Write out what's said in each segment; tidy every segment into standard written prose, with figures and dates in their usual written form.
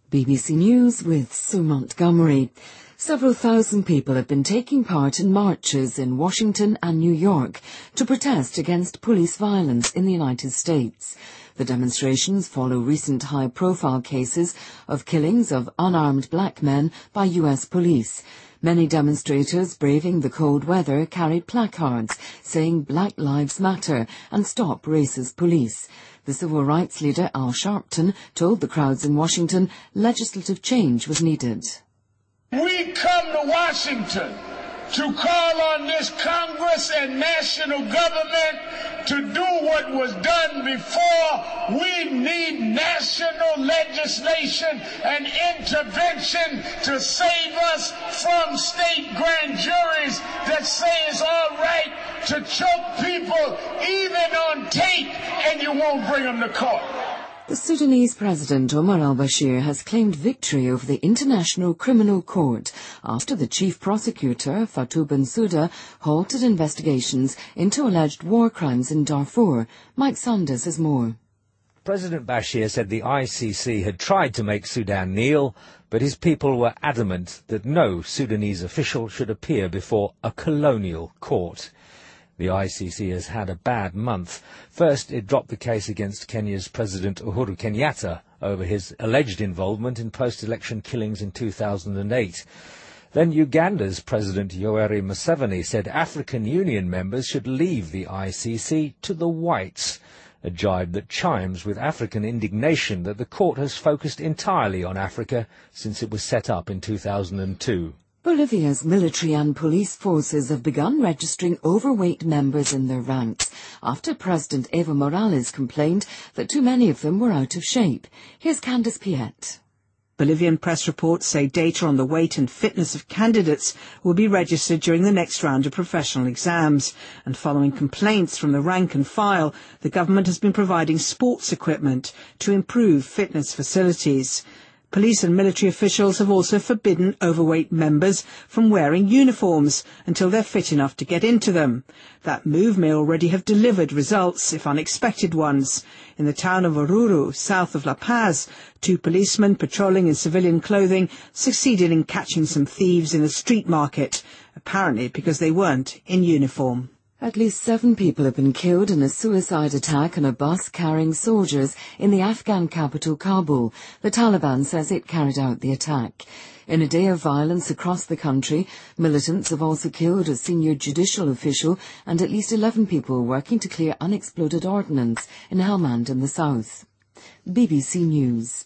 BBC News with Sue Montgomery. Several thousand people have been taking part in marches in Washington and New York to protest against police violence in the United States. The demonstrations follow recent high-profile cases of killings of unarmed black men by U.S. police. Many demonstrators braving the cold weather carried placards saying Black Lives Matter and Stop Racist Police. The civil rights leader Al Sharpton told the crowds in Washington legislative change was needed. We come to Washington to call on this Congress and national government to do what was done before. We need national legislation and intervention to save us from state grand juries that say it's all right to choke people even on tape and you won't bring them to court. The Sudanese President Omar al-Bashir has claimed victory over the International Criminal Court after the chief prosecutor, Fatou Bensouda, halted investigations into alleged war crimes in Darfur. Mike Sanders has more. President Bashir said the ICC had tried to make Sudan kneel, but his people were adamant that no Sudanese official should appear before a colonial court. The ICC has had a bad month. First, it dropped the case against Kenya's President Uhuru Kenyatta over his alleged involvement in post-election killings in 2008. Then Uganda's President Yoweri Museveni said African Union members should leave the ICC to the whites, a jibe that chimes with African indignation that the court has focused entirely on Africa since it was set up in 2002. Bolivia's military and police forces have begun registering overweight members in their ranks after President Evo Morales complained that too many of them were out of shape. Here's Candice Piet. Bolivian press reports say data on the weight and fitness of candidates will be registered during the next round of professional exams. And following complaints from the rank and file, the government has been providing sports equipment to improve fitness facilities. Police and military officials have also forbidden overweight members from wearing uniforms until they're fit enough to get into them. That move may already have delivered results, if unexpected ones. In the town of Oruro, south of La Paz, 2 policemen patrolling in civilian clothing succeeded in catching some thieves in a street market, apparently because they weren't in uniform. At least 7 people have been killed in a suicide attack on a bus carrying soldiers in the Afghan capital Kabul. The Taliban says it carried out the attack. In a day of violence across the country, militants have also killed a senior judicial official and at least 11 people working to clear unexploded ordnance in Helmand in the south. BBC News.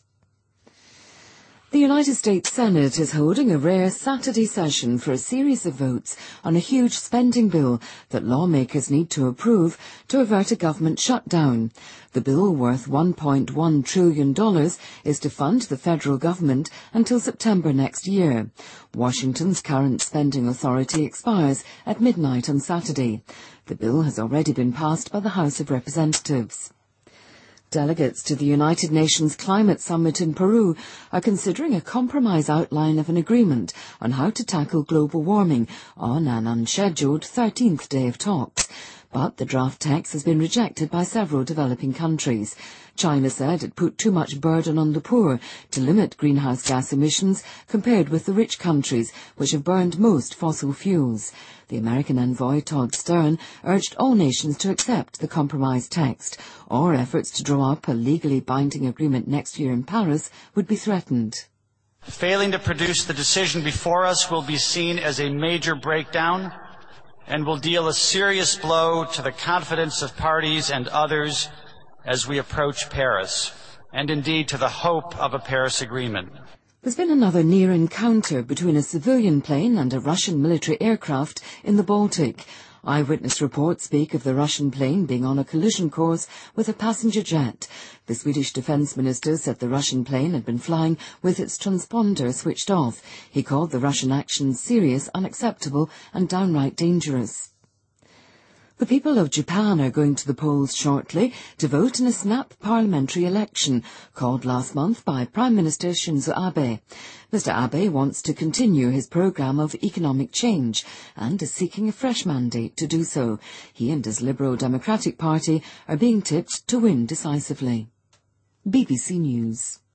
The United States Senate is holding a rare Saturday session for a series of votes on a huge spending bill that lawmakers need to approve to avert a government shutdown. The bill, worth $1.1 trillion, is to fund the federal government until September next year. Washington's current spending authority expires at midnight on Saturday. The bill has already been passed by the House of Representatives. Delegates to the United Nations Climate Summit in Peru are considering a compromise outline of an agreement on how to tackle global warming on an unscheduled 13th day of talks. But the draft text has been rejected by several developing countries. China said it put too much burden on the poor to limit greenhouse gas emissions compared with the rich countries which have burned most fossil fuels. The American envoy Todd Stern urged all nations to accept the compromise text, or efforts to draw up a legally binding agreement next year in Paris would be threatened. Failing to produce the decision before us will be seen as a major breakdown and will deal a serious blow to the confidence of parties and others as we approach Paris, and indeed to the hope of a Paris agreement. There's been another near encounter between a civilian plane and a Russian military aircraft in the Baltic. Eyewitness reports speak of the Russian plane being on a collision course with a passenger jet. The Swedish Defence Minister said the Russian plane had been flying with its transponder switched off. He called the Russian actions serious, unacceptable and downright dangerous. The people of Japan are going to the polls shortly to vote in a snap parliamentary election called last month by Prime Minister Shinzo Abe. Mr. Abe wants to continue his programme of economic change and is seeking a fresh mandate to do so. He and his Liberal Democratic Party are being tipped to win decisively. BBC News.